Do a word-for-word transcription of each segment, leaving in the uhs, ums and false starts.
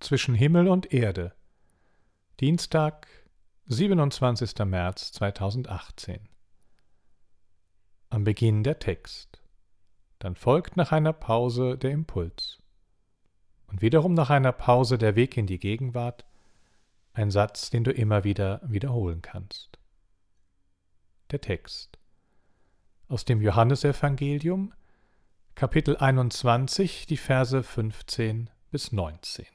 zwischen Himmel und Erde. Dienstag, siebenundzwanzigster März zweitausendachtzehn. Am Beginn der Text. Dann folgt nach einer Pause der Impuls. Und wiederum nach einer Pause der Weg in die Gegenwart, ein Satz, den du immer wieder wiederholen kannst. Der Text. Aus dem Johannesevangelium, Kapitel einundzwanzig, die Verse fünfzehn bis neunzehn.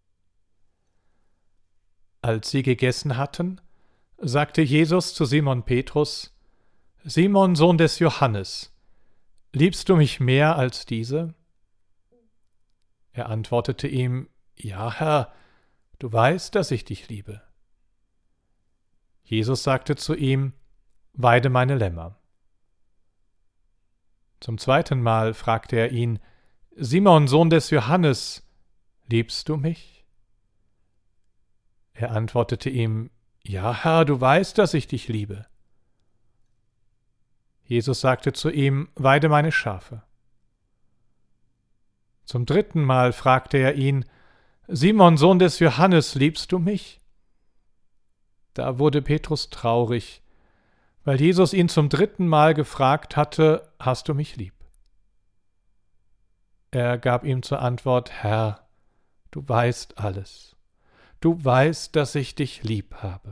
Als sie gegessen hatten, sagte Jesus zu Simon Petrus: Simon, Sohn des Johannes, liebst du mich mehr als diese? Er antwortete ihm: Ja, Herr, du weißt, dass ich dich liebe. Jesus sagte zu ihm: Weide meine Lämmer. Zum zweiten Mal fragte er ihn: Simon, Sohn des Johannes, liebst du mich? Er antwortete ihm: Ja, Herr, du weißt, dass ich dich liebe. Jesus sagte zu ihm: Weide meine Schafe. Zum dritten Mal fragte er ihn: Simon, Sohn des Johannes, liebst du mich? Da wurde Petrus traurig, weil Jesus ihn zum dritten Mal gefragt hatte: Hast du mich lieb? Er gab ihm zur Antwort: Herr, du weißt alles. Du weißt, dass ich dich lieb habe.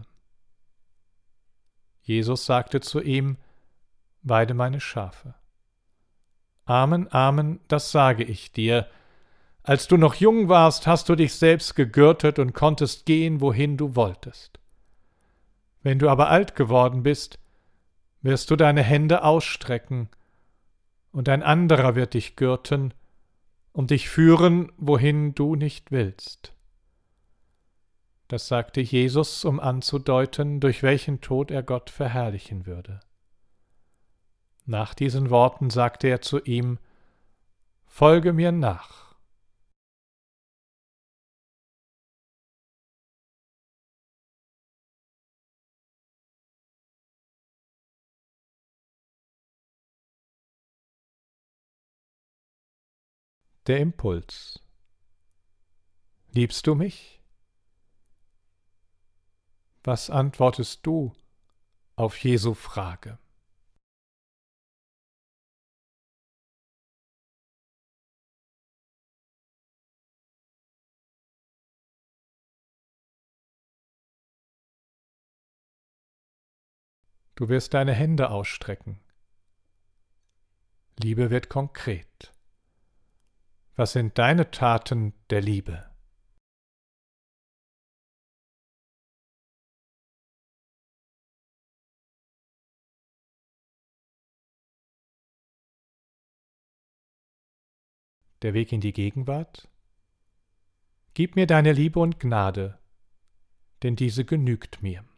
Jesus sagte zu ihm: Weide meine Schafe. Amen, Amen, das sage ich dir. Als du noch jung warst, hast du dich selbst gegürtet und konntest gehen, wohin du wolltest. Wenn du aber alt geworden bist, wirst du deine Hände ausstrecken, und ein anderer wird dich gürten und dich führen, wohin du nicht willst. Das sagte Jesus, um anzudeuten, durch welchen Tod er Gott verherrlichen würde. Nach diesen Worten sagte er zu ihm: Folge mir nach. Der Impuls. Liebst du mich? Was antwortest du auf Jesu Frage? Du wirst deine Hände ausstrecken. Liebe wird konkret. Was sind deine Taten der Liebe? Der Weg in die Gegenwart? Gib mir deine Liebe und Gnade, denn diese genügt mir.